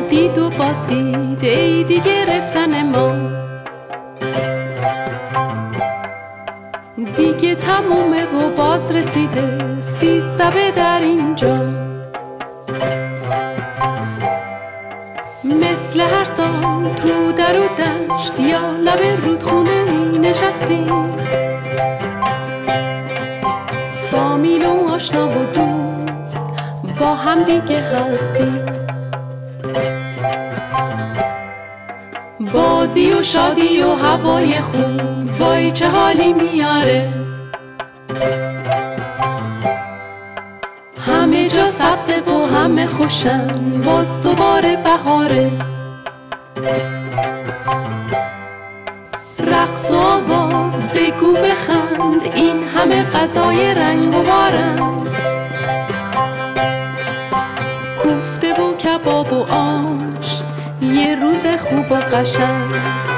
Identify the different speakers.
Speaker 1: دید و باز دید عیدی گرفتن ما. دیگه تمومه و باز رسیده 13 در اینجا. مثل هر سال تو در و دشت یا لب رودخونه نشستیم، فامیل و آشنا و دوست با هم دیگه هستیم. بازی و شادی و هوای خوب وای چه حالی میاره. همه جا سبزه و همه خوشن، باز دوباره بهاره. رقص و آواز بگو بخند، این همه غذای رنگ و بارند. کوفته و کباب و آش، یه روز خوب و قشنگ.